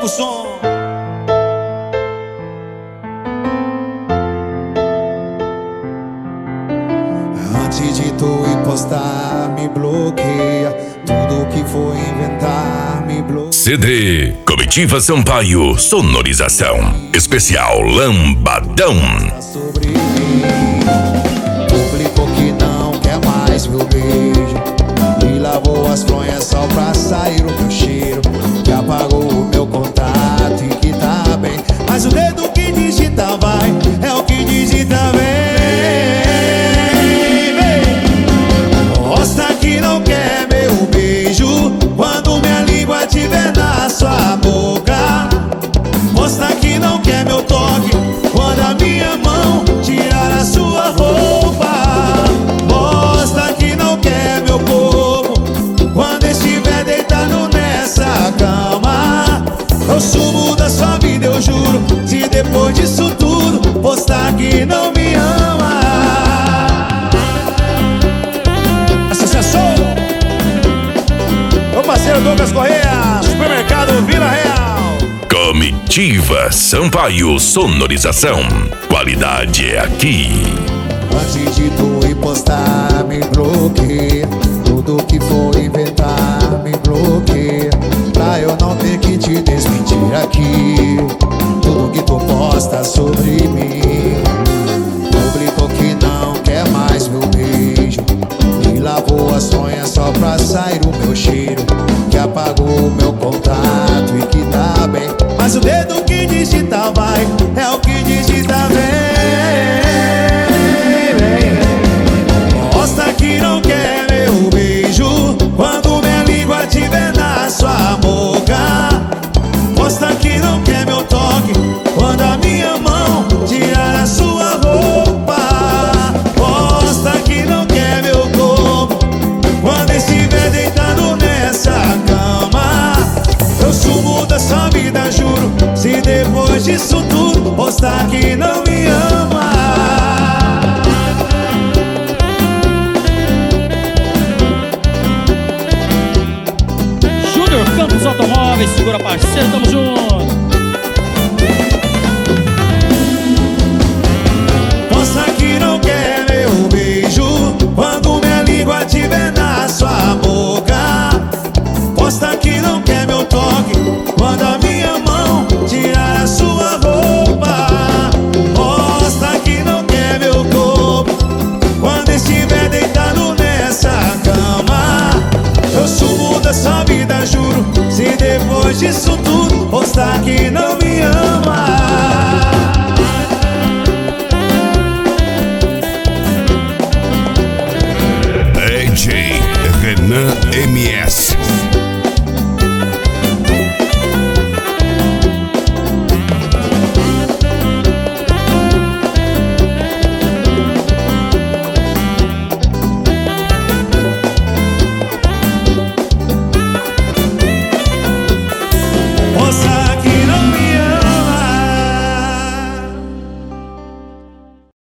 o som. Antes de tu ir postar, me bloqueia. Tudo que for inventar, me bloqueia. CD Comitiva Sampaio, sonorização especial Lambadão. Sobre mim, publicou que não quer mais meu beijo e lavou as fronhas só pra sair o meu cheiro. Que apagou o meu contato e que tá bem, mas o dedo que digita vai, é o que digita vem. Mostra que não quer meu beijo quando minha língua tiver na sua boca. Mostra que não quer meu toque quando a minha mão tirar a sua roupa. Mostra que não quer meu corpo quando estiver deitado nessa cama. Eu sumo da sua vida, eu juro, se depois disso tudo postar que não me ama. Associação, meu parceiro Douglas Correia, supermercado Vila Real. Comitiva Sampaio, sonorização, qualidade é aqui. Antes de tu ir postar, me bloqueia. Tudo que for inventar, me bloqueia. Pra eu não ter que te desmentir aqui. Tudo que tu posta sobre mim. Publicou que não quer mais meu beijo e lavou as sonhas só pra sair o meu cheiro. Que apagou o meu contato e que tá bem, mas o dedo que digita vai, é o que digita vem. Mostra que não quer meu beijo quando minha língua tiver na sua boca. Mostra que não quer meu toque quando a minha mão tirar a sua roupa. Mostra que não quer meu corpo quando estiver deitado nessa cama. Eu sumo da sua vida, juro, se depois disso tudo postar que não me ama. Júnior Campos Automóveis, segura parceiro, tamo junto.